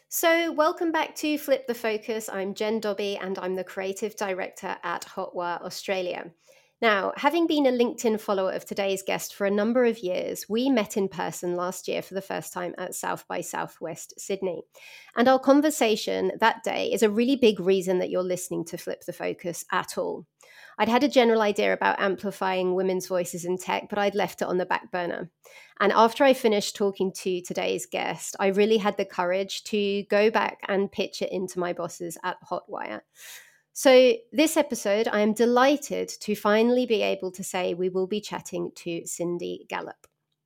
So, welcome back to Flip the Focus. I'm Jen Dobby and I'm the creative director at Hotwire Australia. Now, having been a LinkedIn follower of today's guest for a number of years, we met in person last year for the first time at South by Southwest Sydney. And our conversation that day is a really big reason that you're listening to Flip the Focus at all. I'd had a general idea about amplifying women's voices in tech, but I'd left it on the back burner. And after I finished talking to today's guest, I really had the courage to go back and pitch it into my bosses at Hotwire. So, this episode, I am delighted to finally be able to say we will be chatting to Cindy Gallop.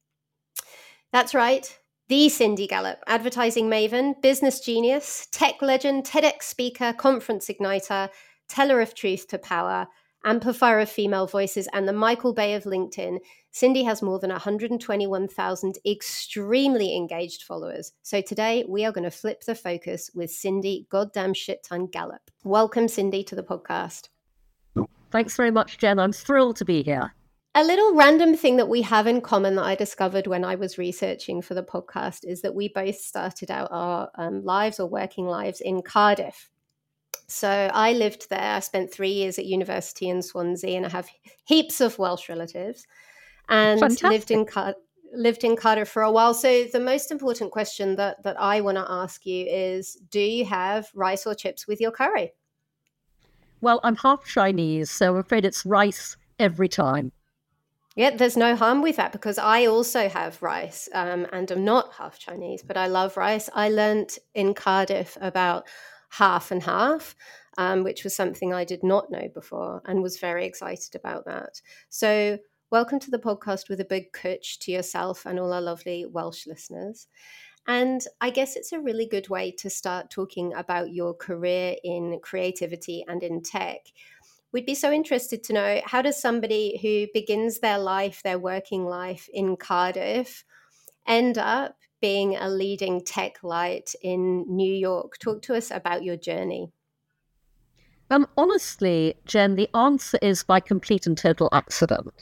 That's right, the Cindy Gallop, advertising maven, business genius, tech legend, TEDx speaker, conference igniter, teller of truth to power, amplifier of female voices, and the Michael Bay of LinkedIn. Cindy has more than 121,000 extremely engaged followers. So today we are going to flip the focus with Cindy goddamn shit ton Gallop. Welcome, Cindy, to the podcast. Thanks very much, Jen. I'm thrilled to be here. A little random thing that we have in common that I discovered when I was researching for the podcast is that we both started out our lives or working lives in Cardiff. So I lived there. I spent 3 years at university in Swansea, and I have heaps of Welsh relatives, and lived in Cardiff for a while. So the most important question that I want to ask you is, do you have rice or chips with your curry? Well, I'm half Chinese, so I'm afraid it's rice every time. Yeah, there's no harm with that because I also have rice and I'm not half Chinese, but I love rice. I learnt in Cardiff about half and half, which was something I did not know before and was very excited about that. So welcome to the podcast with a big cwtch to yourself and all our lovely Welsh listeners. And I guess it's a really good way to start talking about your career in creativity and in tech. We'd be so interested to know, how does somebody who begins their life, their working life in Cardiff, end up being a leading tech light in New York? Talk to us about your journey. Honestly, Jen, the answer is by complete and total accident.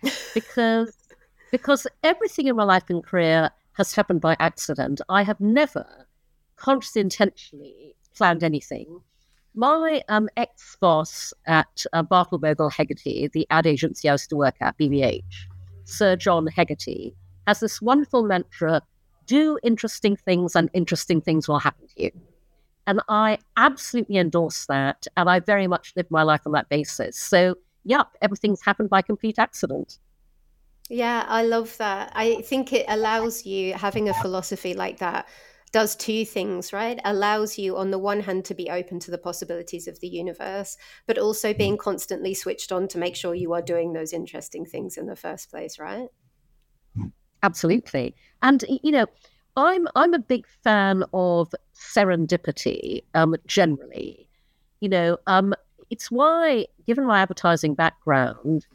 because everything in my life and career has happened by accident. I have never consciously, intentionally planned anything. My ex-boss at Bartle Bogle Hegarty, the ad agency I used to work at, BBH, Sir John Hegarty, has this wonderful mantra: do interesting things and interesting things will happen to you. And I absolutely endorse that, and I very much live my life on that basis. So, yeah, everything's happened by complete accident. Yeah, I love that. I think it allows you, having a philosophy like that, does two things, right? Allows you, on the one hand, to be open to the possibilities of the universe, but also being constantly switched on to make sure you are doing those interesting things in the first place, right? Absolutely. And, I'm a big fan of serendipity, generally. It's why, given my advertising background,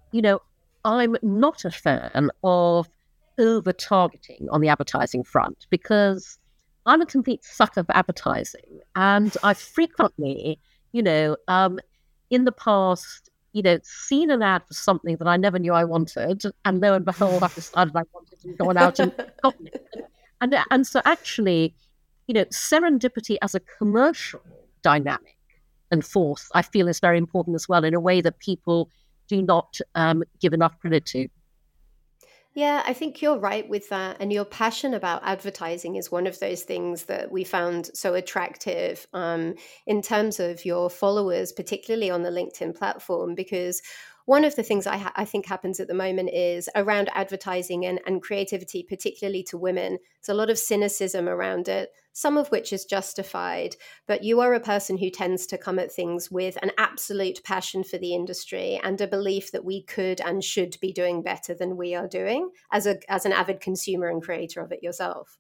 I'm not a fan of over-targeting on the advertising front because I'm a complete sucker for advertising. And I frequently, in the past, seen an ad for something that I never knew I wanted. And lo and behold, I've decided I wanted and gone out and gotten it. And so actually, serendipity as a commercial dynamic and force, I feel is very important as well, in a way that people do not give enough credit to. Yeah, I think you're right with that. And your passion about advertising is one of those things that we found so attractive in terms of your followers, particularly on the LinkedIn platform, because one of the things I think happens at the moment is around advertising and creativity, particularly to women. There's a lot of cynicism around it, some of which is justified, but you are a person who tends to come at things with an absolute passion for the industry and a belief that we could and should be doing better than we are doing as an avid consumer and creator of it yourself.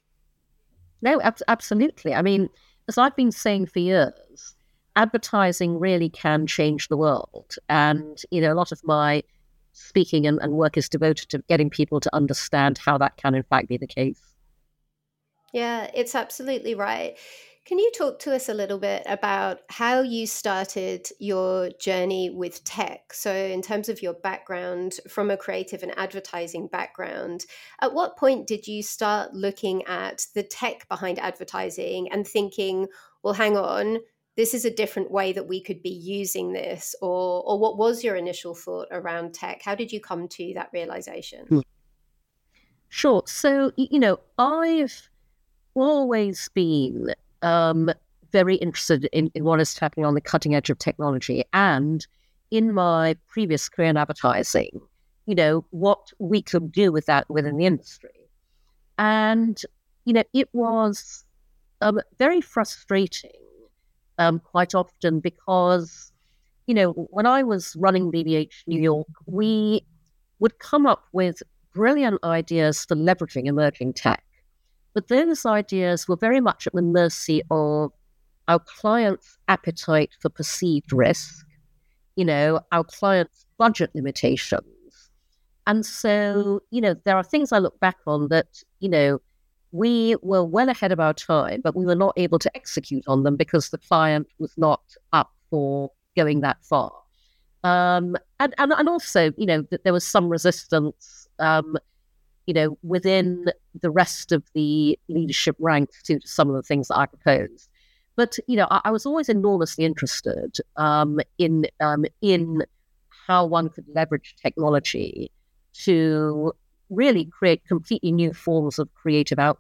No, absolutely. I mean, as I've been saying for years, advertising really can change the world. And, a lot of my speaking and work is devoted to getting people to understand how that can in fact be the case. Yeah, it's absolutely right. Can you talk to us a little bit about how you started your journey with tech? So, in terms of your background from a creative and advertising background, at what point did you start looking at the tech behind advertising and thinking, well, hang on, this is a different way that we could be using this? Or what was your initial thought around tech? How did you come to that realization? Sure. So, I've always been very interested in what is happening on the cutting edge of technology. And in my previous career in advertising, what we could do with that within the industry. And, it was very frustrating quite often because, when I was running BBH New York, we would come up with brilliant ideas for leveraging emerging tech. But those ideas were very much at the mercy of our clients' appetite for perceived risk, our clients' budget limitations. And so, there are things I look back on that, we were well ahead of our time, but we were not able to execute on them because the client was not up for going that far. And also, that there was some resistance, within the rest of the leadership ranks to some of the things that I proposed. But, I was always enormously interested in how one could leverage technology to really create completely new forms of creative output.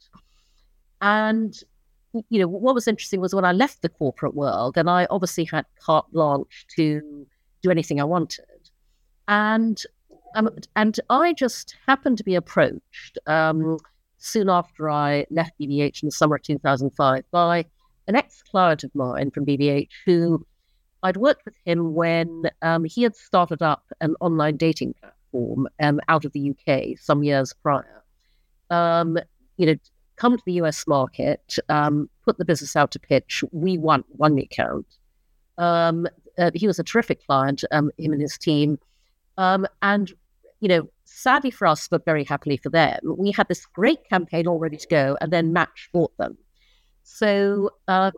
And, what was interesting was when I left the corporate world, and I obviously had carte blanche to do anything I wanted. And I just happened to be approached soon after I left BBH in the summer of 2005 by an ex-client of mine from BBH who I'd worked with him when he had started up an online dating platform out of the UK some years prior. Come to the US market, put the business out to pitch. We won the account. He was a terrific client, him and his team. And sadly for us, but very happily for them, we had this great campaign all ready to go, and then Match bought them. So,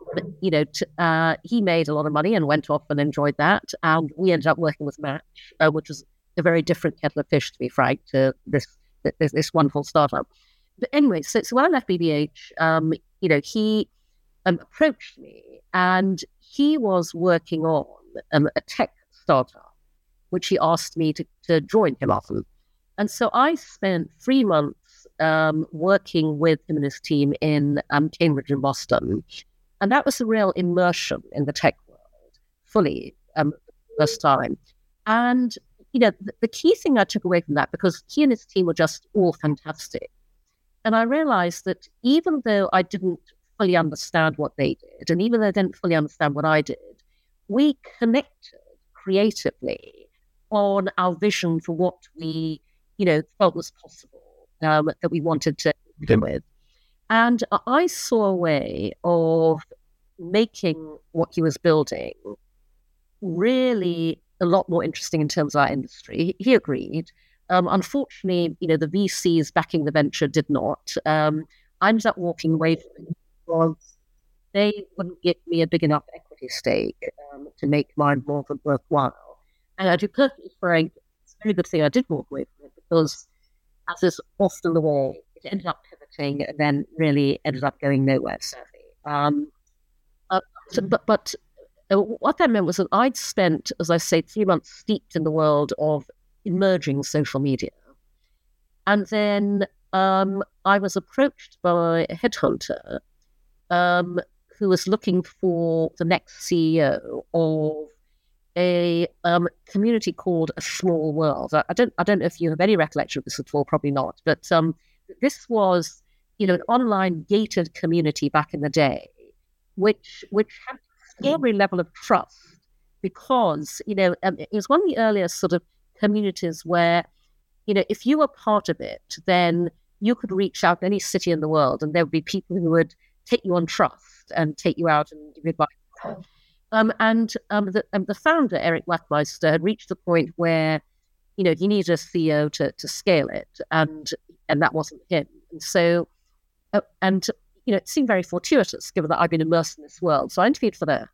he made a lot of money and went off and enjoyed that. And we ended up working with Match, which was a very different kettle of fish, to be frank, to this wonderful startup. But anyway, so when I left BBH, he approached me, and he was working on a tech startup, which he asked me to join him on. And so I spent 3 months working with him and his team in Cambridge and Boston. And that was a real immersion in the tech world, fully, first time. And, the key thing I took away from that, because he and his team were just all fantastic. And I realized that even though I didn't fully understand what they did, and even though I didn't fully understand what I did, we connected creatively on our vision for what we, felt was possible, that we wanted to do with. And I saw a way of making what he was building really a lot more interesting in terms of our industry. He agreed. Unfortunately, the VCs backing the venture did not. I ended up walking away from it because they wouldn't give me a big enough equity stake to make mine more than worthwhile. And to be perfectly frank, it's a very good thing I did walk away from it, because as is often the way, it ended up pivoting and then really ended up going nowhere, sadly. But what that meant was that I'd spent, as I say, 3 months steeped in the world of emerging social media. And then I was approached by a headhunter who was looking for the next CEO of a community called A Small World. I don't know if you have any recollection of this at all, probably not. But this was, an online gated community back in the day, which had every level of trust, because it was one of the earliest sort of communities where, if you were part of it, then you could reach out to any city in the world, and there would be people who would take you on trust and take you out and give you advice. The founder, Eric Wachtmeister, had reached the point where, he needed a CEO to scale it, and that wasn't him. And so, it seemed very fortuitous given that I've been immersed in this world. So I interviewed for that.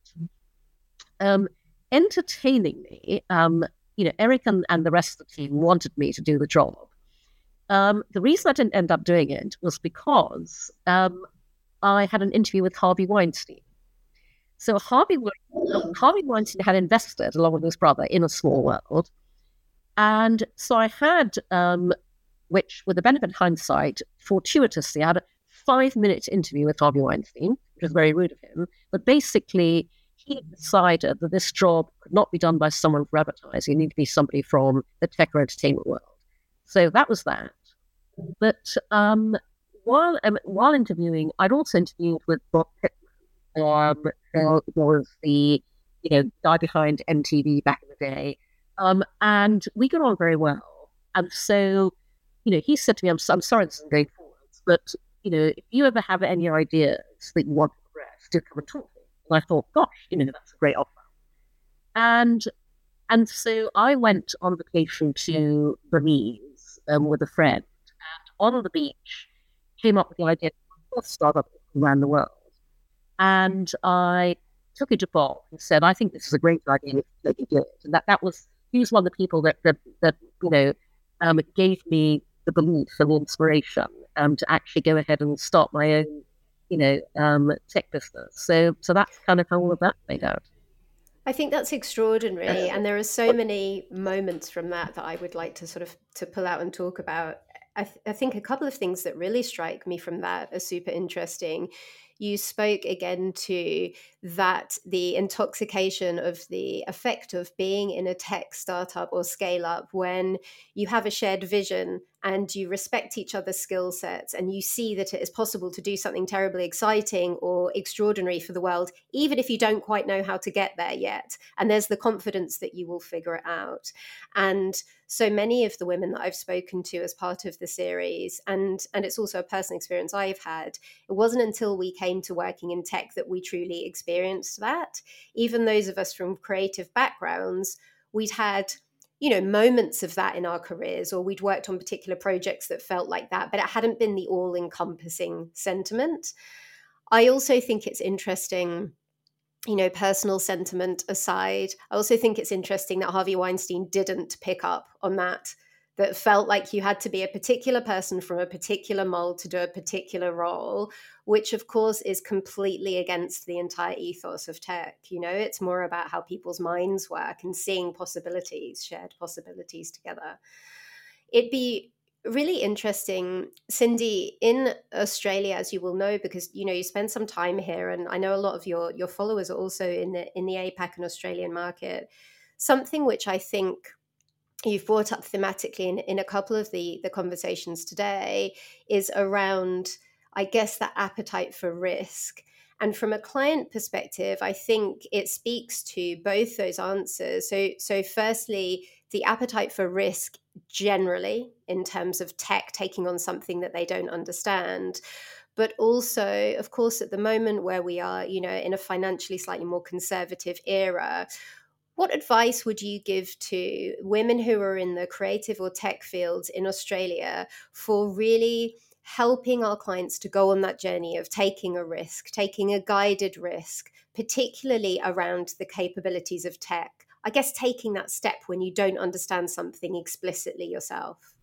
Entertainingly, Eric and the rest of the team wanted me to do the job. The reason I didn't end up doing it was because I had an interview with Harvey Weinstein. So Harvey Weinstein had invested, along with his brother, in A Small World. And so I had, which with the benefit of hindsight, fortuitously, I had a 5-minute interview with Harvey Weinstein, which was very rude of him. But basically, he decided that this job could not be done by someone for advertising. It needed to be somebody from the tech or entertainment world. So that was that. But while interviewing, I'd also interviewed with Bob Pittman, who was the guy behind MTV back in the day, and we got on very well. And so, he said to me, "I'm sorry this isn't going forwards, but if you ever have any ideas that you want to progress, do come and talk to me." And I thought, gosh, that's a great offer. And so I went on vacation to Belize with a friend, and on the beach came up with the idea of a startup around the world. And I took it to Bob and said, "I think this is a great idea, let me do it." And he was one of the people that gave me the belief and the inspiration to actually go ahead and start my own tech business. So that's kind of how all of that played out. I think that's extraordinary, and there are so many moments from that I would like to sort of to pull out and talk about. I think a couple of things that really strike me from that are super interesting. You spoke again to that the intoxication of the effect of being in a tech startup or scale up when you have a shared vision and you respect each other's skill sets and you see that it is possible to do something terribly exciting or extraordinary for the world, even if you don't quite know how to get there yet. And there's the confidence that you will figure it out. And so many of the women that I've spoken to as part of the series, and it's also a personal experience I've had, it wasn't until we came to working in tech that we truly experienced that. Even those of us from creative backgrounds, we'd had moments of that in our careers, or we'd worked on particular projects that felt like that, but it hadn't been the all-encompassing sentiment. I also think it's interesting, personal sentiment aside, I also think it's interesting that Harvey Weinstein didn't pick up on that felt like you had to be a particular person from a particular mold to do a particular role, which of course is completely against the entire ethos of tech. It's more about how people's minds work and seeing possibilities, shared possibilities together. It'd be really interesting, Cindy, in Australia, as you will know, because you spend some time here, and I know a lot of your followers are also in the APAC and Australian market. Something which I think you've brought up thematically in a couple of the conversations today is around, I guess, that appetite for risk. And from a client perspective, I think it speaks to both those answers. So firstly, the appetite for risk generally in terms of tech taking on something that they don't understand. But also, of course, at the moment where we are, in a financially slightly more conservative era, what advice would you give to women who are in the creative or tech fields in Australia for really helping our clients to go on that journey of taking a risk, taking a guided risk, particularly around the capabilities of tech? I guess taking that step when you don't understand something explicitly yourself.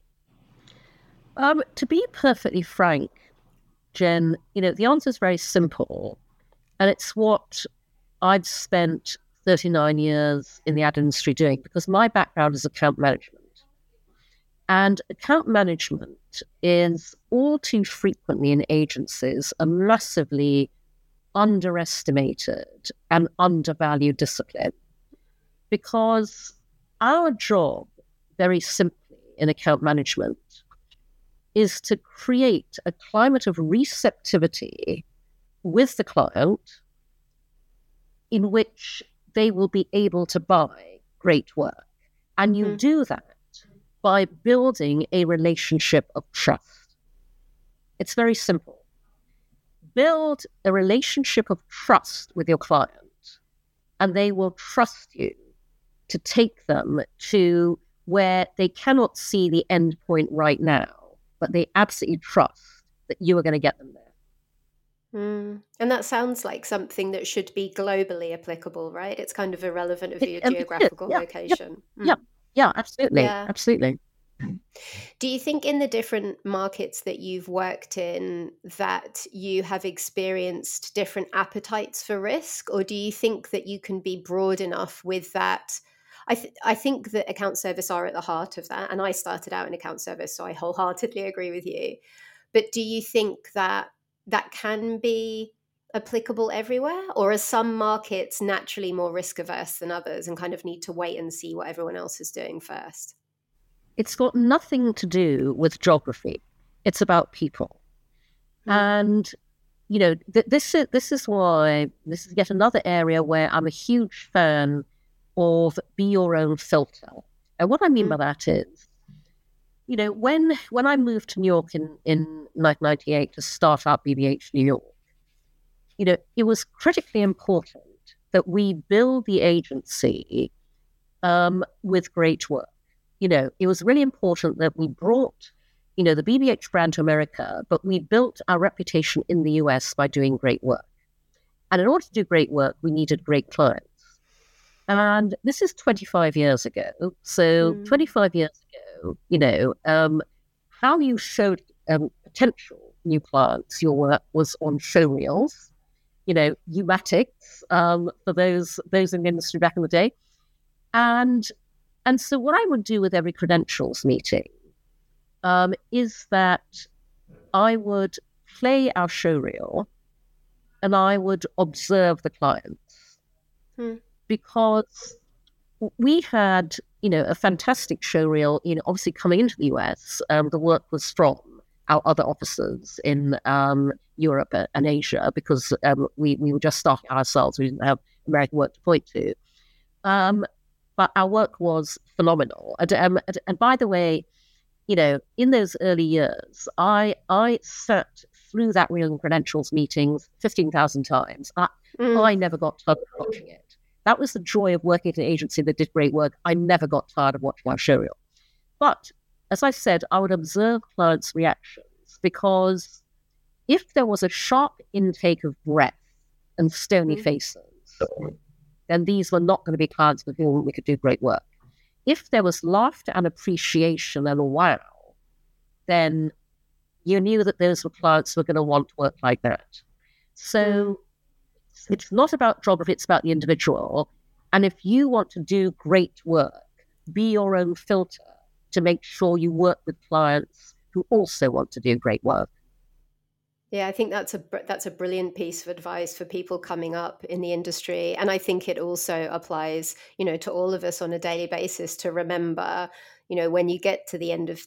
To be perfectly frank, Jen, the answer is very simple, and it's what I've spent 39 years in the ad industry doing, because my background is account management. And account management is all too frequently in agencies a massively underestimated and undervalued discipline. Because our job, very simply in account management, is to create a climate of receptivity with the client in which they will be able to buy great work. And you do that by building a relationship of trust. It's very simple. Build a relationship of trust with your client, and they will trust you to take them to where they cannot see the end point right now, but they absolutely trust that you are going to get them there. And that sounds like something that should be globally applicable, right? It's kind of irrelevant of your It should. geographical Yeah. Yep. location. Yep. Yeah. Absolutely. Yeah. Absolutely. Do you think in the different markets that you've worked in that you have experienced different appetites for risk, or do you think that you can be broad enough with that? I think that account service are at the heart of that, and I started out in account service, so I wholeheartedly agree with you. But do you think that that can be applicable everywhere, or are some markets naturally more risk averse than others and kind of need to wait and see what everyone else is doing first? It's got nothing to do with geography. It's about people. Mm, And this is why this is yet another area where I'm a huge fan of be your own filter. And what I mean by mm, that is, when I moved to New York in 1998 to start up BBH New York, it was critically important that we build the agency with great work. It was really important that we brought, the BBH brand to America, but we built our reputation in the US by doing great work. And in order to do great work, we needed great clients. And this is 25 years ago. So mm. 25 years ago, how you showed potential new clients your work was on show reels, Umatics, for those in the industry back in the day. And so what I would do with every credentials meeting is that I would play our show reel and I would observe the clients Hmm. because we had, a fantastic show reel, obviously coming into the US, the work was from our other offices in Europe and Asia because we were just starting ourselves. We didn't have American work to point to. But our work was phenomenal. And by the way, in those early years, I sat through that Real Credentials meetings 15,000 times. Mm. I never got tired of watching it. That was the joy of working at an agency that did great work. I never got tired of watching our show reel. But as I said, I would observe clients' reactions because if there was a sharp intake of breath and stony Mm. faces, then these were not going to be clients with whom we could do great work. If there was laughter and appreciation and a wow, then you knew that those were clients who were going to want work like that. So it's not about geography, it's about the individual. And if you want to do great work, be your own filter to make sure you work with clients who also want to do great work. Yeah, I think that's a brilliant piece of advice for people coming up in the industry, and I think it also applies, to all of us on a daily basis to remember, when you get to the end of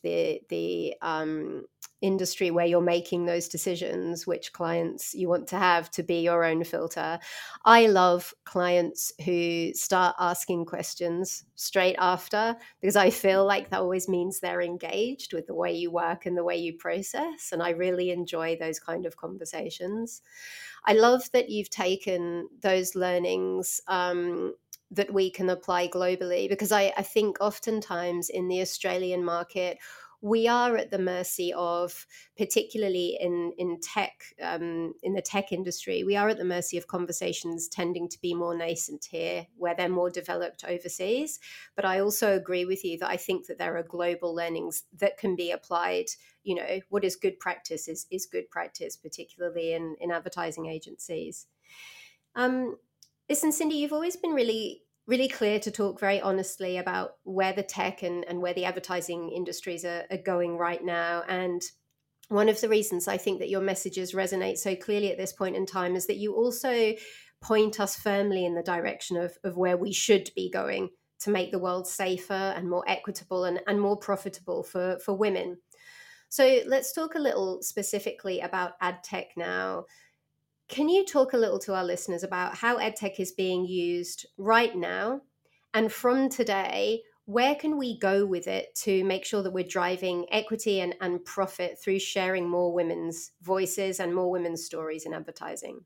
the industry where you're making those decisions, which clients you want to have to be your own filter. I love clients who start asking questions straight after because I feel like that always means they're engaged with the way you work and the way you process. And I really enjoy those kind of conversations. I love that you've taken those learnings that we can apply globally because I think oftentimes in the Australian market, we are at the mercy of, particularly in tech, in the tech industry, we are at the mercy of conversations tending to be more nascent here, where they're more developed overseas. But I also agree with you that I think that there are global learnings that can be applied. What is good practice is good practice, particularly in advertising agencies. Um, Listen, Cindy, you've always been really, really clear to talk very honestly about where the tech and where the advertising industries are going right now. And one of the reasons I think that your messages resonate so clearly at this point in time is that you also point us firmly in the direction of where we should be going to make the world safer and more equitable and more profitable for women. So let's talk a little specifically about ad tech now. Can you talk a little to our listeners about how EdTech is being used right now? And from today, where can we go with it to make sure that we're driving equity and profit through sharing more women's voices and more women's stories in advertising?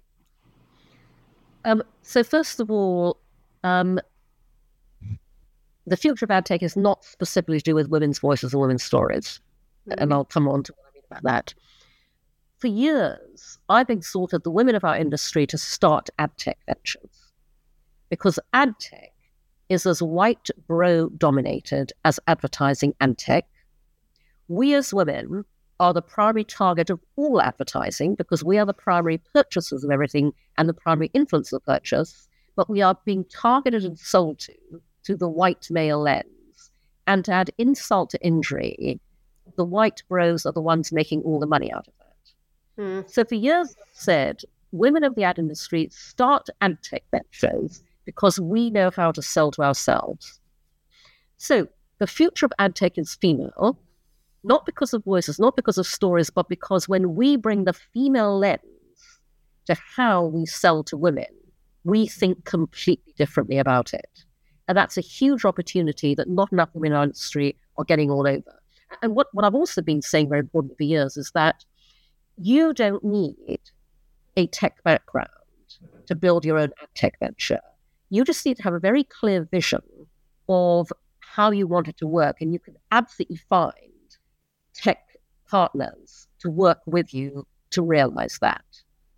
So first of all, the future of ad tech is not specifically to do with women's voices and women's stories. And Mm, I'll come on to what I mean about that. for years, I've exhorted the women of our industry to start ad tech ventures because ad tech is as white bro dominated as advertising and tech. We as women are the primary target of all advertising because we are the primary purchasers of everything and the primary influence of purchase, but we are being targeted and sold to the white male lens. And to add insult to injury, the white bros are the ones making all the money out of that. So for years I've said, women of the ad industry start ad tech ventures because we know how to sell to ourselves. So the future of ad tech is female, not because of voices, not because of stories, but because when we bring the female lens to how we sell to women, we think completely differently about it. And that's a huge opportunity that not enough women in our industry are getting all over. And what I've also been saying very important for years is that you don't need a tech background to build your own ad tech venture. You just need to have a very clear vision of how you want it to work, and you can absolutely find tech partners to work with you to realize that.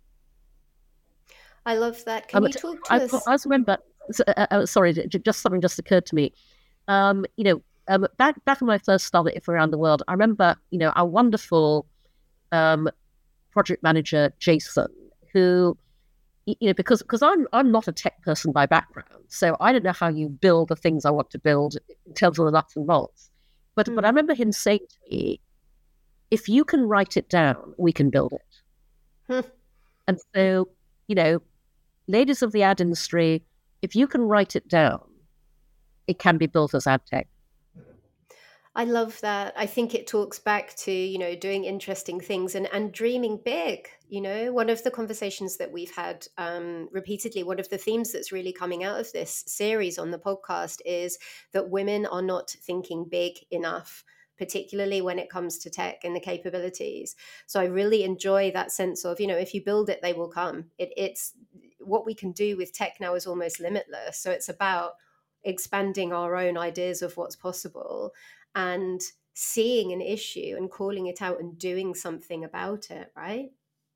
I love that. Can you talk to us? I remember, sorry, just something just occurred to me. Back when I first started If Around the World, I remember, our wonderful project manager, Jason, who, because I'm not a tech person by background, so I don't know how you build the things I want to build in terms of the nuts and bolts. But I remember him saying to me, if you can write it down, we can build it. And so, ladies of the ad industry, if you can write it down, it can be built as ad tech. I love that. I think it talks back to, doing interesting things and dreaming big. One of the conversations that we've had repeatedly, one of the themes that's really coming out of this series on the podcast is that women are not thinking big enough, particularly when it comes to tech and the capabilities. So I really enjoy that sense of, if you build it, they will come. It's what we can do with tech now is almost limitless. So it's about expanding our own ideas of what's possible and seeing an issue and calling it out and doing something about it, right?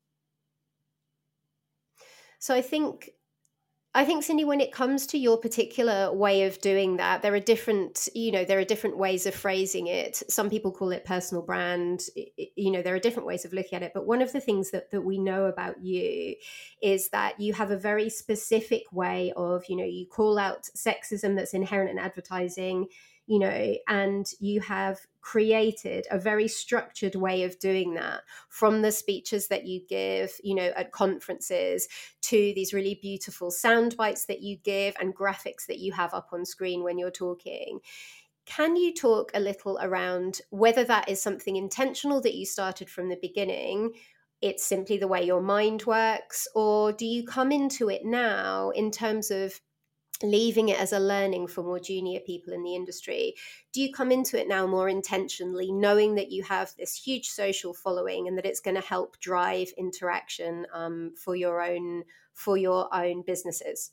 So I think, Cindy, when it comes to your particular way of doing that, there are different ways of phrasing it. Some people call it personal brand. There are different ways of looking at it. But one of the things that we know about you is that you have a very specific way of, you call out sexism that's inherent in advertising, and you have created a very structured way of doing that, from the speeches that you give, at conferences, to these really beautiful sound bites that you give and graphics that you have up on screen when you're talking. Can you talk a little around whether that is something intentional that you started from the beginning, it's simply the way your mind works, or do you come into it now in terms of leaving it as a learning for more junior people in the industry? Do you come into it now more intentionally, knowing that you have this huge social following and that it's going to help drive interaction for your own businesses?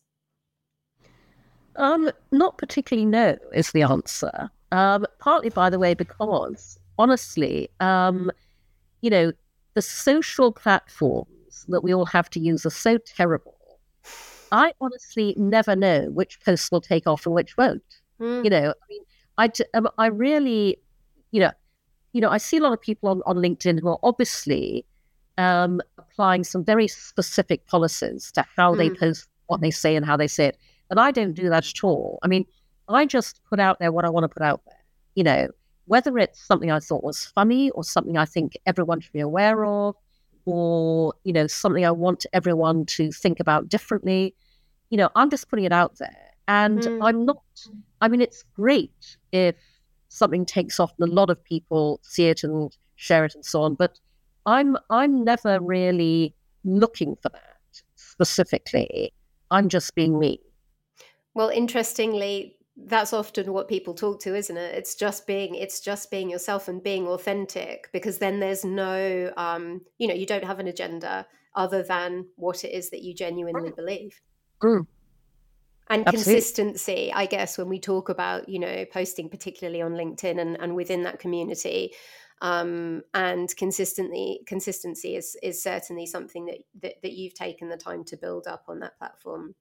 Not particularly, no, is the answer. Partly, by the way, because honestly, the social platforms that we all have to use are so terrible. I honestly never know which posts will take off and which won't. I really, I see a lot of people on LinkedIn who are obviously applying some very specific policies to how they post what they say and how they say it. And I don't do that at all. I mean, I just put out there what I want to put out there, whether it's something I thought was funny or something I think everyone should be aware of, or, something I want everyone to think about differently. I'm just putting it out there. And it's great if something takes off and a lot of people see it and share it and so on. But I'm never really looking for that specifically. I'm just being me. Well, interestingly, that's often what people talk to, isn't it? It's just being yourself and being authentic, because then there's no, you don't have an agenda other than what it is that you genuinely believe. Mm. And Absolutely. Consistency, I guess, when we talk about, posting particularly on LinkedIn and within that community, And consistency is certainly something that you've taken the time to build up on that platform.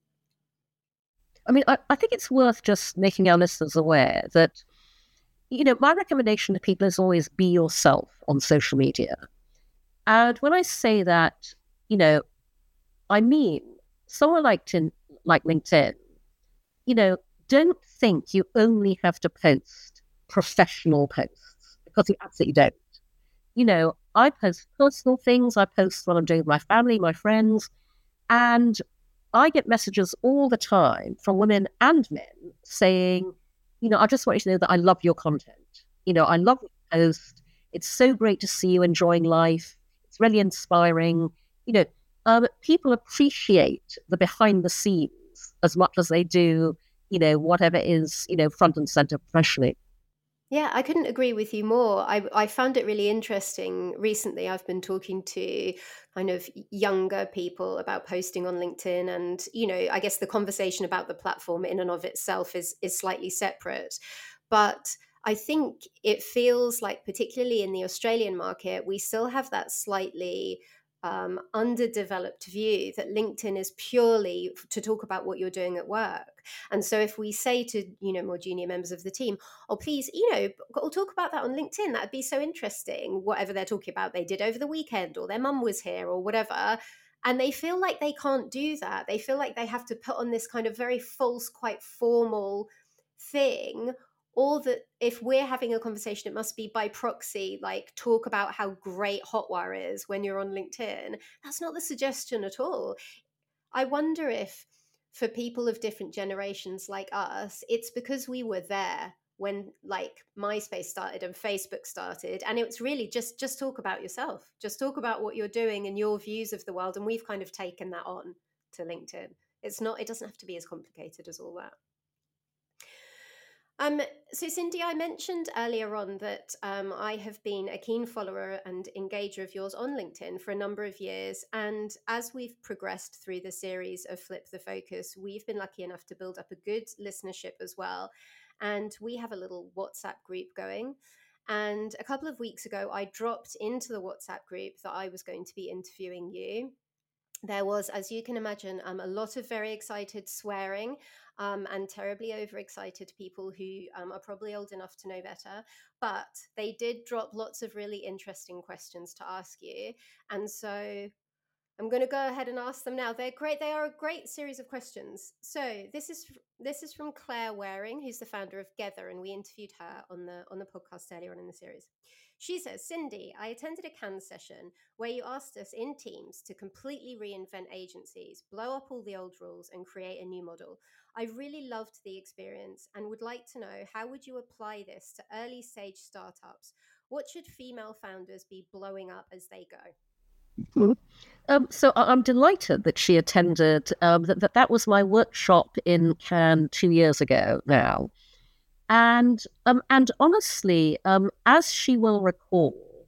I mean, I think it's worth just making our listeners aware that, my recommendation to people is always be yourself on social media. And when I say that, I mean, someone like LinkedIn, don't think you only have to post professional posts, because you absolutely don't. I post personal things. I post what I'm doing with my family, my friends, and I get messages all the time from women and men saying, I just want you to know that I love your content. I love what you post. It's so great to see you enjoying life. It's really inspiring. People appreciate the behind the scenes as much as they do, whatever is, front and center professionally. Yeah, I couldn't agree with you more. I found it really interesting. Recently, I've been talking to kind of younger people about posting on LinkedIn. And, I guess the conversation about the platform in and of itself is slightly separate. But I think it feels like, particularly in the Australian market, we still have that slightly underdeveloped view that LinkedIn is purely to talk about what you're doing at work. And so if we say to, more junior members of the team, oh, please, we'll talk about that on LinkedIn, that'd be so interesting, whatever they're talking about they did over the weekend, or their mum was here, or whatever. And they feel like they can't do that. They feel like they have to put on this kind of very false, quite formal thing, or that if we're having a conversation, it must be by proxy, like talk about how great Hotwire is when you're on LinkedIn. That's not the suggestion at all. I wonder if for people of different generations like us, it's because we were there when like MySpace started and Facebook started, and it's really just talk about yourself, just talk about what you're doing and your views of the world. And we've kind of taken that on to LinkedIn. It doesn't have to be as complicated as all that. So Cindy, I mentioned earlier on that I have been a keen follower and engager of yours on LinkedIn for a number of years. And as we've progressed through the series of Flip the Focus, we've been lucky enough to build up a good listenership as well. And we have a little WhatsApp group going. And a couple of weeks ago, I dropped into the WhatsApp group that I was going to be interviewing you. There was, as you can imagine, a lot of very excited swearing and terribly overexcited people who are probably old enough to know better. But they did drop lots of really interesting questions to ask you. And so I'm going to go ahead and ask them now. They're great. They are a great series of questions. So this is from Claire Waring, who's the founder of Gether, and we interviewed her on the podcast earlier on in the series. She says, Cindy, I attended a Cannes session where you asked us in teams to completely reinvent agencies, blow up all the old rules, and create a new model. I really loved the experience and would like to know, how would you apply this to early stage startups? What should female founders be blowing up as they go? So I'm delighted that she attended. That was my workshop in Cannes 2 years ago now. And honestly, as she will recall,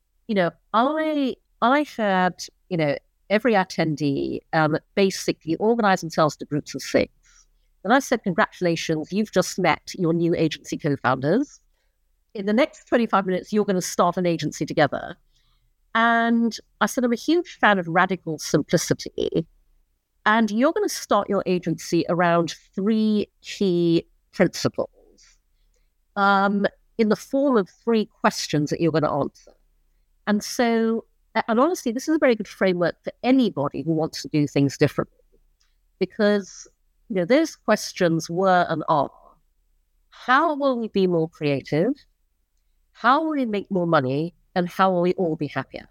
I had, every attendee basically organize themselves to groups of 6. And I said, congratulations, you've just met your new agency co-founders. In the next 25 minutes, you're going to start an agency together. And I said, I'm a huge fan of radical simplicity. And you're going to start your agency around 3 key principles. In the form of 3 questions that you're going to answer. And so, and honestly, this is a very good framework for anybody who wants to do things differently. Because, those questions were and are, how will we be more creative? How will we make more money? And how will we all be happier?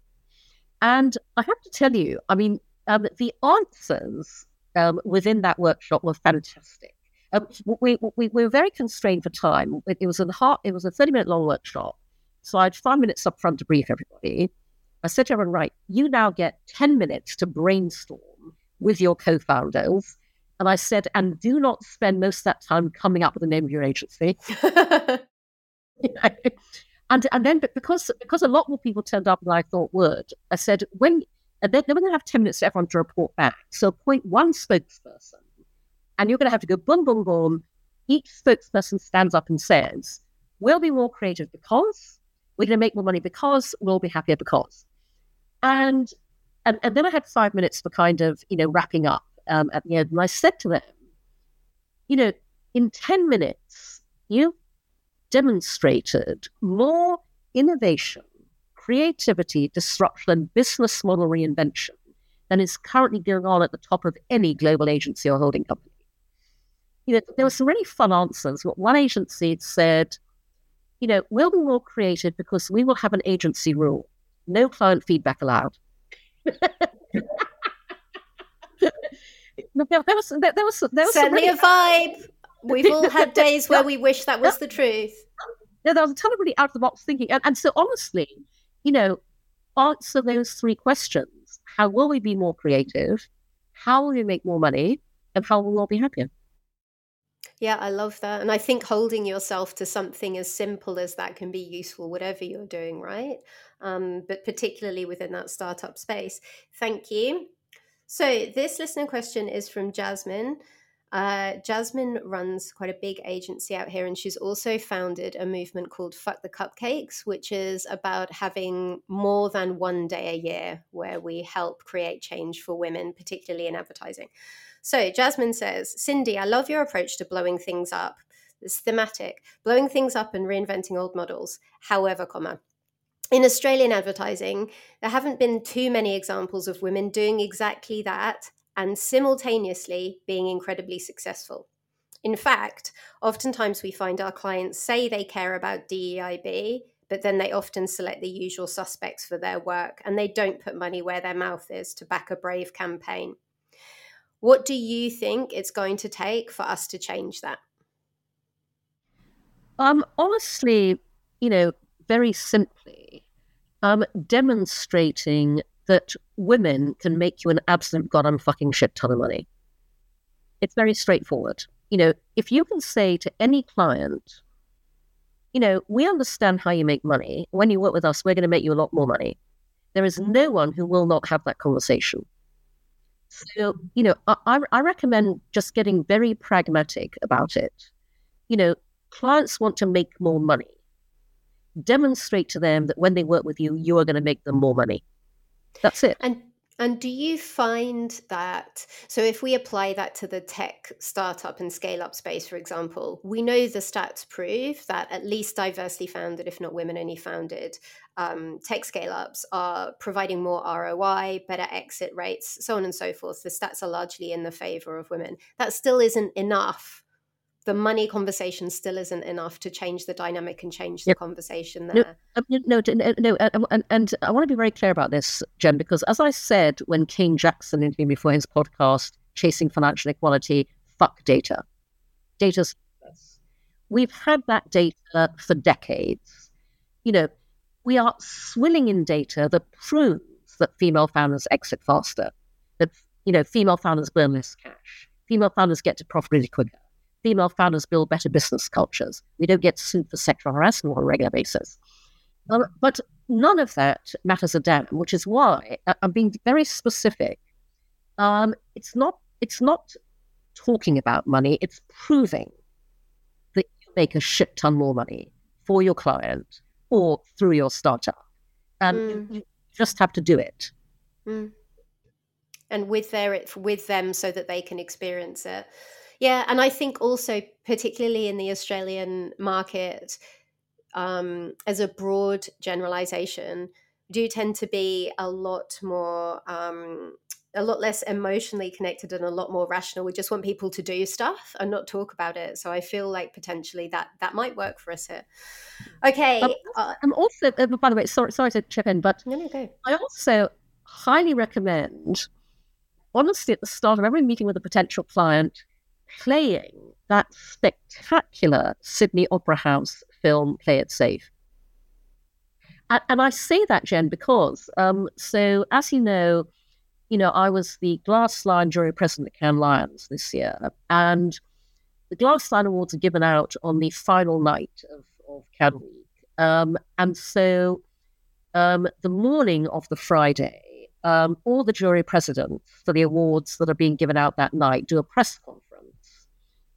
And I have to tell you, I mean, the answers within that workshop were fantastic. We were very constrained for time. It was a 30-minute long workshop. So I had 5 minutes up front to brief everybody. I said to everyone, right, you now get 10 minutes to brainstorm with your co-founders. And I said, and do not spend most of that time coming up with the name of your agency. And then because a lot more people turned up than I thought would, I said, then we're going to have 10 minutes for everyone to report back. So appoint one spokesperson. And you're going to have to go boom, boom, boom. Each spokesperson stands up and says, we'll be more creative because, We're going to make more money because we'll be happier because. And then I had 5 minutes for kind of, wrapping up at the end. And I said to them, in 10 minutes, you demonstrated more innovation, creativity, disruption, and business model reinvention than is currently going on at the top of any global agency or holding company. There were some really fun answers. One agency said, we'll be more creative because we will have an agency rule. No client feedback allowed. There was certainly a vibe. We've all had days where we wish that was the truth. There was a ton of really out of the box thinking. And so honestly, answer those 3 questions. How will we be more creative? How will we make more money? And how will we all be happier? Yeah, I love that. And I think holding yourself to something as simple as that can be useful, whatever you're doing, right? But particularly within that startup space. Thank you. So this listener question is from Jasmine. Jasmine runs quite a big agency out here, and she's also founded a movement called Fuck the Cupcakes, which is about having more than one day a year where we help create change for women, particularly in advertising. So Jasmine says, Cindy, I love your approach to blowing things up. It's thematic, blowing things up and reinventing old models. However, in Australian advertising, there haven't been too many examples of women doing exactly that and simultaneously being incredibly successful. In fact, oftentimes we find our clients say they care about DEIB, but then they often select the usual suspects for their work, and they don't put money where their mouth is to back a brave campaign. What do you think it's going to take for us to change that? Honestly, very simply, demonstrating that women can make you an absolute goddamn fucking shit ton of money. It's very straightforward. If you can say to any client, we understand how you make money. When you work with us, we're going to make you a lot more money. There is no one who will not have that conversation. So, I recommend just getting very pragmatic about it. Clients want to make more money. Demonstrate to them that when they work with you, you are going to make them more money. That's it. And do you find that, so if we apply that to the tech startup and scale up space, for example, we know the stats prove that at least diversely founded, if not women only founded, tech scale ups are providing more ROI, better exit rates, so on and so forth. The stats are largely in the favor of women. That still isn't enough. The money conversation still isn't enough to change the dynamic and change the conversation there. No, and I want to be very clear about this, Jen, because as I said when Kane Jackson interviewed me for his podcast, Chasing Financial Equality, fuck data. Data's we've had that data for decades. We are swilling in data that proves that female founders exit faster, that, female founders burn less cash, female founders get to profitability quicker. Female founders build better business cultures. We don't get sued for sexual harassment on a regular basis. But none of that matters a damn, which is why I'm being very specific. It's not talking about money. It's proving that you make a shit ton more money for your client or through your startup. And you just have to do it. And with them so that they can experience it. Yeah, and I think also, particularly in the Australian market, as a broad generalization, do tend to be a lot less emotionally connected and a lot more rational. We just want people to do stuff and not talk about it. So I feel like potentially that might work for us here. Okay. I'm also, by the way, sorry to chip in, but no, go. I also highly recommend, honestly, at the start of every meeting with a potential client, playing that spectacular Sydney Opera House film, Play It Safe. And I say that, Jen, because, so as you know, I was the Glass Lion jury president at Cannes Lions this year, and the Glass Lion Awards are given out on the final night of Cannes Week. And so the morning of the Friday, all the jury presidents for the awards that are being given out that night do a press conference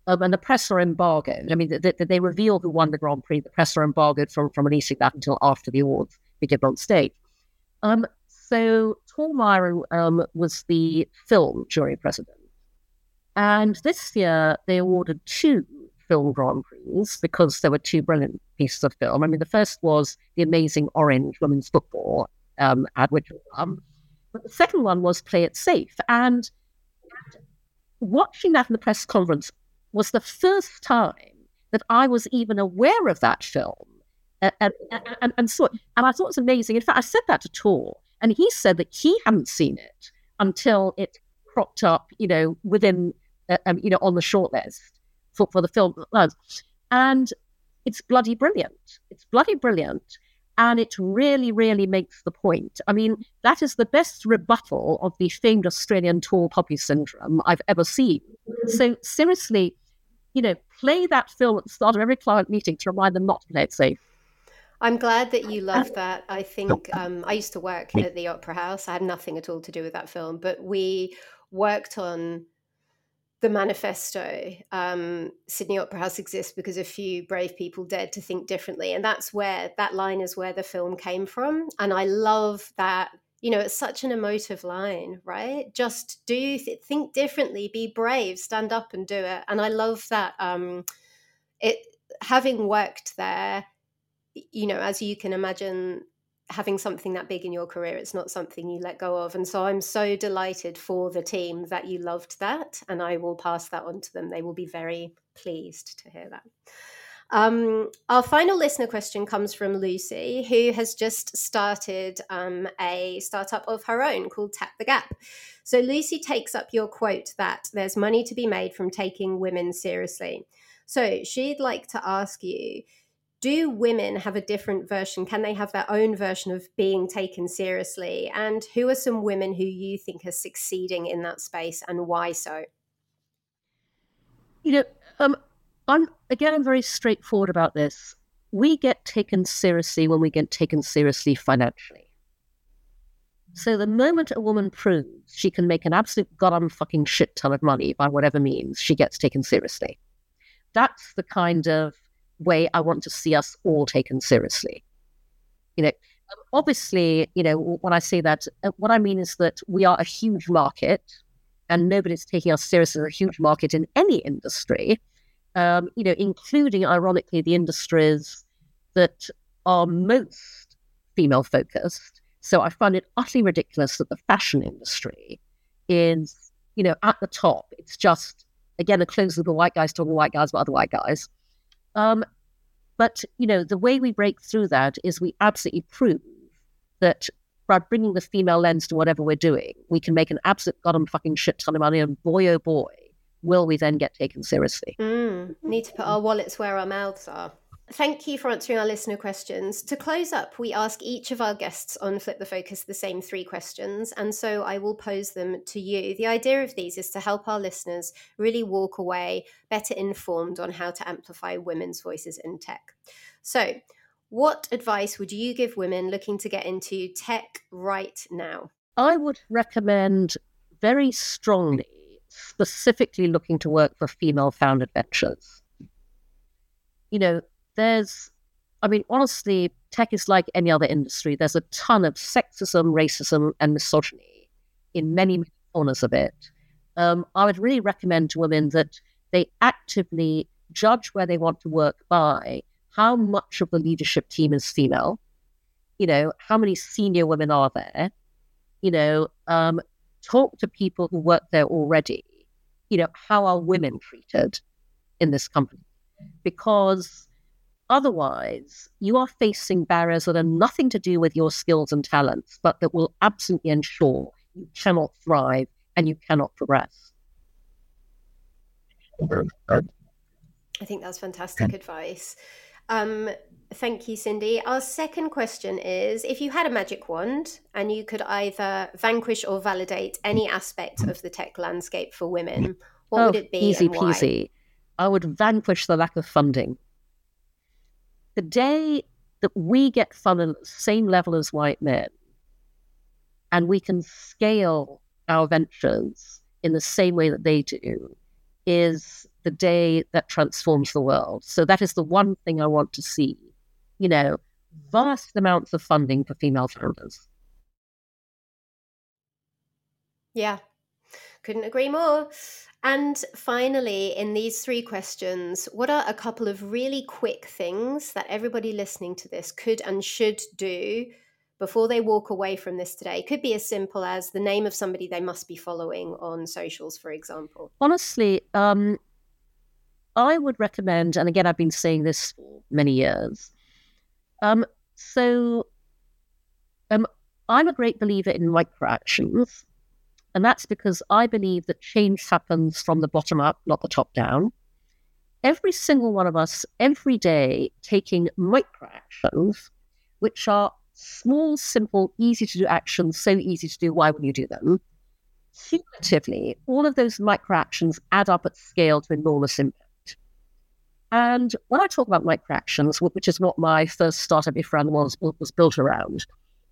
and the press are embargoed. I mean, they reveal who won the Grand Prix. The press are embargoed from releasing that until after the awards we give on stage. So Tallmeyer was the film jury president. And this year they awarded 2 film Grand Prix because there were 2 brilliant pieces of film. I mean, the first was The Amazing Orange Women's Football, at which but the second one was Play It Safe. And watching that in the press conference was the first time that I was even aware of that film. And so, and I thought it was amazing. In fact, I said that to Tor, and he said that he hadn't seen it until it cropped up, within, on the shortlist for the film. And it's bloody brilliant. It's bloody brilliant. And it really, really makes the point. I mean, that is the best rebuttal of the famed Australian tall poppy syndrome I've ever seen. So seriously, play that film at the start of every client meeting to remind them not to play it safe. I'm glad that you love that. I think I used to work at the Opera House. I had nothing at all to do with that film, but we worked on the manifesto. Sydney Opera House exists because a few brave people dared to think differently. And that's where that line is where the film came from. And I love that, it's such an emotive line, right? Just think differently, be brave, stand up and do it. And I love that having worked there, as you can imagine, having something that big in your career, it's not something you let go of. And so I'm so delighted for the team that you loved that. And I will pass that on to them. They will be very pleased to hear that. Our final listener question comes from Lucy, who has just started a startup of her own called Tap the Gap. So Lucy takes up your quote that there's money to be made from taking women seriously. So she'd like to ask you, do women have a different version? Can they have their own version of being taken seriously? And who are some women who you think are succeeding in that space, and why so? I'm very straightforward about this. We get taken seriously when we get taken seriously financially. So the moment a woman proves she can make an absolute goddamn fucking shit ton of money by whatever means, she gets taken seriously. That's the kind of way I want to see us all taken seriously. Obviously, when I say that, what I mean is that we are a huge market and nobody's taking us seriously as a huge market in any industry, including, ironically, the industries that are most female focused. So I find it utterly ridiculous that the fashion industry is, at the top. It's just, again, a closed loop of white guys talking to white guys about other white guys. But, the way we break through that is we absolutely prove that by bringing the female lens to whatever we're doing, we can make an absolute goddamn fucking shit ton of money. And boy, oh boy, will we then get taken seriously. Need to put our wallets where our mouths are. Thank you for answering our listener questions. To close up, we ask each of our guests on Flip the Focus the same 3 questions, and so I will pose them to you. The idea of these is to help our listeners really walk away better informed on how to amplify women's voices in tech. So, what advice would you give women looking to get into tech right now? I would recommend very strongly, specifically looking to work for female-founded ventures. Honestly, tech is like any other industry. There's a ton of sexism, racism, and misogyny in many corners of it. I would really recommend to women that they actively judge where they want to work by how much of the leadership team is female, how many senior women are there, talk to people who work there already, how are women treated in this company? Because otherwise, you are facing barriers that are nothing to do with your skills and talents, but that will absolutely ensure you cannot thrive and you cannot progress. I think that's fantastic advice. Thank you, Cindy. Our second question is, if you had a magic wand and you could either vanquish or validate any aspect of the tech landscape for women, what would it be easy and why? Peasy. I would vanquish the lack of funding. The day that we get funded at the same level as white men, and we can scale our ventures in the same way that they do, is the day that transforms the world. So that is the one thing I want to see, vast amounts of funding for female founders. Yeah, couldn't agree more. And finally, in these 3 questions, what are a couple of really quick things that everybody listening to this could and should do before they walk away from this today? It could be as simple as the name of somebody they must be following on socials, for example. Honestly, I would recommend, and again, I've been saying this for many years, I'm a great believer in microactions. And that's because I believe that change happens from the bottom up, not the top down. Every single one of us, every day, taking microactions, which are small, simple, easy to do actions, so easy to do, why would you do them? Cumulatively, all of those microactions add up at scale to enormous impact. And when I talk about microactions, which is what my first startup, Ifran, was built around,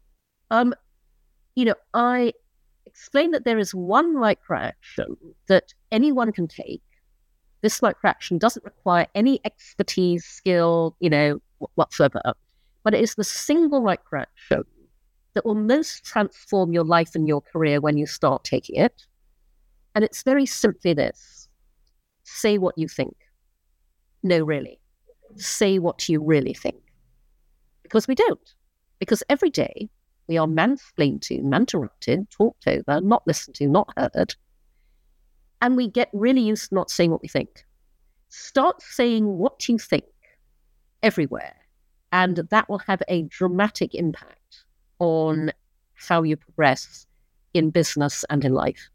I explain that there is one microaction that anyone can take. This microaction doesn't require any expertise, skill, whatsoever, but it is the single microaction that will most transform your life and your career when you start taking it. And it's very simply this: say what you think. No, really. Say what you really think. Because we don't. Because every day, we are mansplained to, interrupted, talked over, not listened to, not heard. And we get really used to not saying what we think. Start saying what you think everywhere. And that will have a dramatic impact on how you progress in business and in life.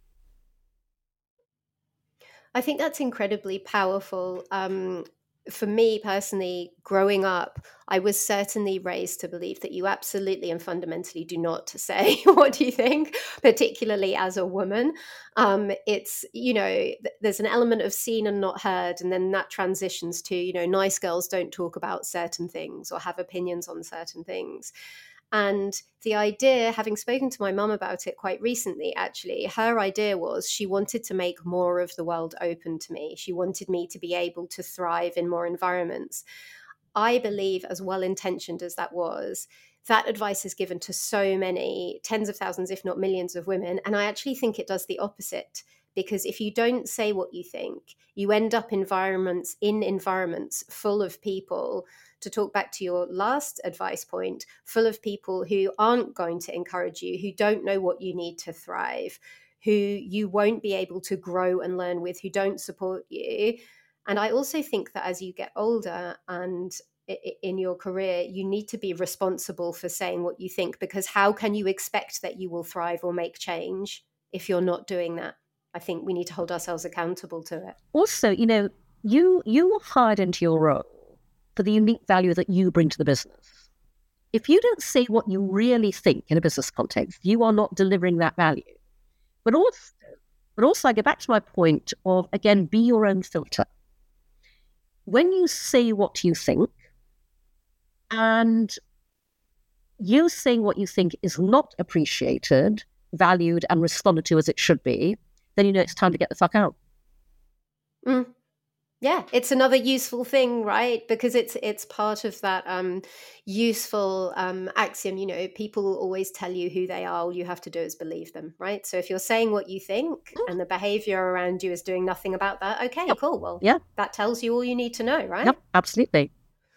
I think that's incredibly powerful. For me personally, growing up, I was certainly raised to believe that you absolutely and fundamentally do not say what you think, particularly as a woman. It's, there's an element of seen and not heard, and then that transitions to, nice girls don't talk about certain things or have opinions on certain things. And the idea, having spoken to my mum about it quite recently, actually, her idea was she wanted to make more of the world open to me. She wanted me to be able to thrive in more environments. I believe, as well-intentioned as that was, that advice is given to so many, tens of thousands, if not millions of women. And I actually think it does the opposite. Because if you don't say what you think, you end up in environments full of people, to talk back to your last advice point, full of people who aren't going to encourage you, who don't know what you need to thrive, who you won't be able to grow and learn with, who don't support you. And I also think that as you get older and in your career, you need to be responsible for saying what you think, because how can you expect that you will thrive or make change if you're not doing that? I think we need to hold ourselves accountable to it. Also, you were hired into your role for the unique value that you bring to the business. If you don't say what you really think in a business context, you are not delivering that value. But also I go back to my point of, again, be your own filter. When you say what you think, and you saying what you think is not appreciated, valued, and responded to as it should be, then it's time to get the fuck out. Yeah, it's another useful thing, right? Because it's part of that useful axiom. People always tell you who they are. All you have to do is believe them, right? So if you're saying what you think and the behavior around you is doing nothing about that, okay, cool. Well, that tells you all you need to know, right? Yep, absolutely.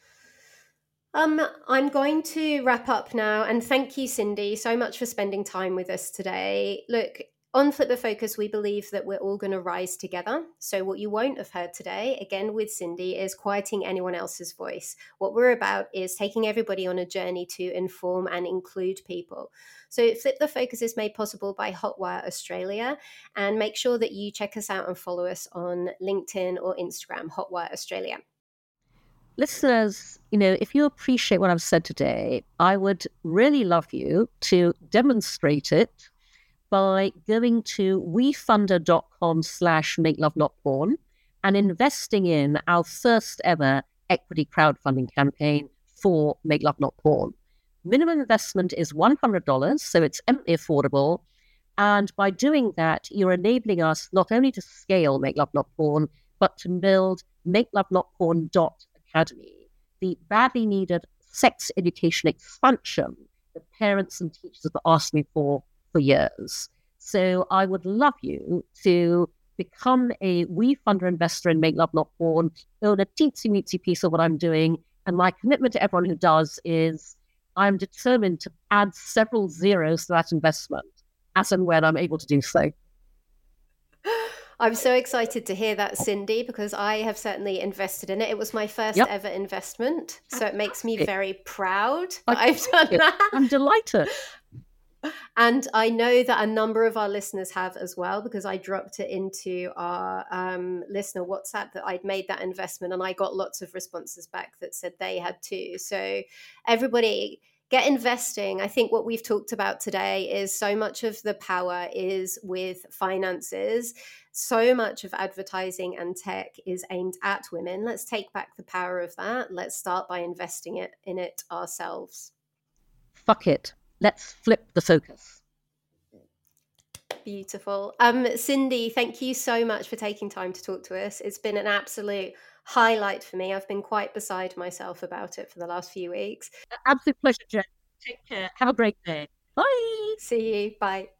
I'm going to wrap up now, and thank you, Cindy, so much for spending time with us today. Look, on Flip the Focus, we believe that we're all going to rise together. So what you won't have heard today, again with Cindy, is quieting anyone else's voice. What we're about is taking everybody on a journey to inform and include people. So Flip the Focus is made possible by Hotwire Australia, and make sure that you check us out and follow us on LinkedIn or Instagram, Hotwire Australia. Listeners, if you appreciate what I've said today, I would really love you to demonstrate it by going to wefunder.com/makelovenotporn and investing in our first ever equity crowdfunding campaign for Make Love Not Porn. Minimum investment is $100, so it's eminently affordable. And by doing that, you're enabling us not only to scale Make Love Not Porn, but to build makelovenotporn.academy, the badly needed sex education expansion that parents and teachers have asked me for years. So I would love you to become a We Funder investor in Make Love Not Porn, own a teensy-weensy piece of what I'm doing. And my commitment to everyone who does is I'm determined to add several zeros to that investment as and when I'm able to do so. I'm so excited to hear that, Cindy, because I have certainly invested in it. It was my first Yep. ever investment. So it makes me Fantastic. very proud that I've done that. I'm delighted. And I know that a number of our listeners have as well, because I dropped it into our listener WhatsApp that I'd made that investment, and I got lots of responses back that said they had too. So everybody get investing. I think what we've talked about today is so much of the power is with finances. So much of advertising and tech is aimed at women. Let's take back the power of that. Let's start by investing in it ourselves. Fuck it. Let's flip the focus. Beautiful. Cindy, thank you so much for taking time to talk to us. It's been an absolute highlight for me. I've been quite beside myself about it for the last few weeks. Absolute pleasure, Jen. Take care. Have a great day. Bye. See you. Bye.